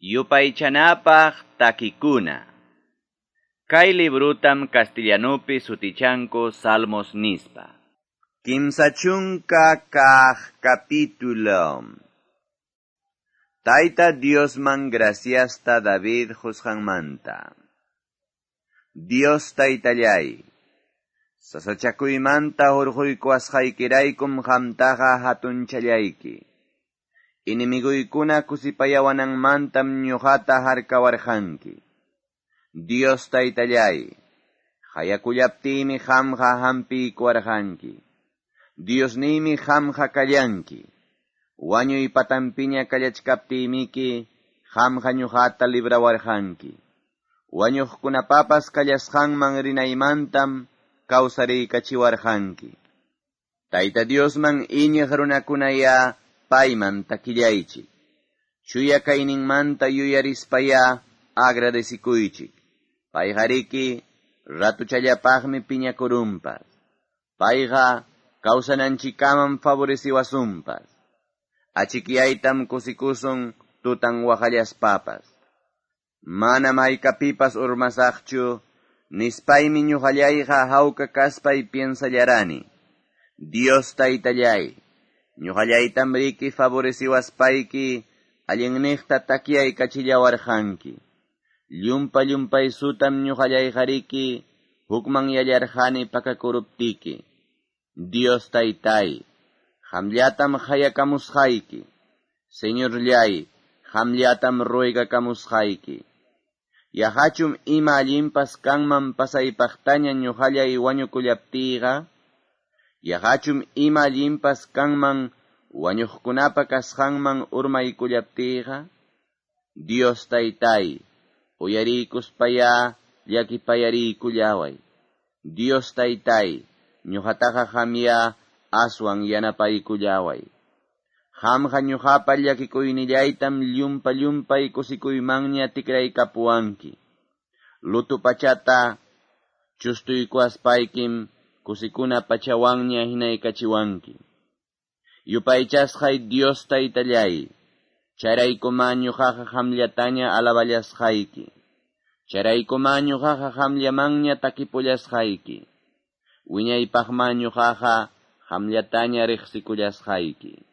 Yupaychanapaq takikuna. Kay librutam castellanopi sutichanku Salmos nispa. Kimsachunka kaq capítulo. Tayta Diosman graciasta David husqanmanta. Dios taytallay, sasachakuymanta hurquyku asqaykiraykum qamtaqa hatunchayayki. Inimiguykuna kusipayawananmantam ñuqata harkawarqanki. Dios taytallay, hayakullaptimi qamqa hampiykuwarqanki. Diosniymi qamqa kallanki. Wañuy patampiña kallachkaptimiki, qamqa ñuqata librawarqanki. Wañuqkunapapas kallasqanman rinaymantam kawsariykachiwarqanki. Tayta Diosman iñiq runakunaya payman takillaychik. Chuya kayninmanta yuyarispaya agradecikuychik. Payqariki ratuchallapaqmi piñakurumpas. Payqa kawsananchikaman favoreciwasunpas. Achikyaytam kusikusun tutan waqallaspapas. Mana maykapipas urmasaqchu, nispaymi ñuqallayqa hawka kaspay piensallarani. Dios taytallay, ñuqallaytam riki favoreciwaspayki, allinniqta takyay kachillawarqanki. Llumpay sutam ñuqallayqa riki, hukman yallarqani pakakuruptiki. Dios taytay, qamllatam hayakamusqayki. Señorllay, qamllatam ruegakamusqayki. Yahachum ima allinpas kanman pasaypaqtaña ñuqallay wañukullaptiqa. Yahachum ima allinpas kanman wañuqkunapa kasqanman urmaykullaptiqa. Dios taytay, uyariykuspaya llakipayariykullaway. Dios taytay, ñuqataqa qamya aswan yanapaykullaway. Qamqa ñuqapa llakikuynillaytam llumpay kusikuymanña tikraykapuwanki. Lutu pachata chustuykuaspaykim kusikuna pachawanña hinaykachiwanki. Yupaychasqay Dios taytallay, charaykuma ñuqaqa qamllataña alaballasqayki. Charaykuma ñuqaqa qamllamanña takipullasqayki. Wiñaypaqma ñuqaqa qamllataña riqsikullasqayki.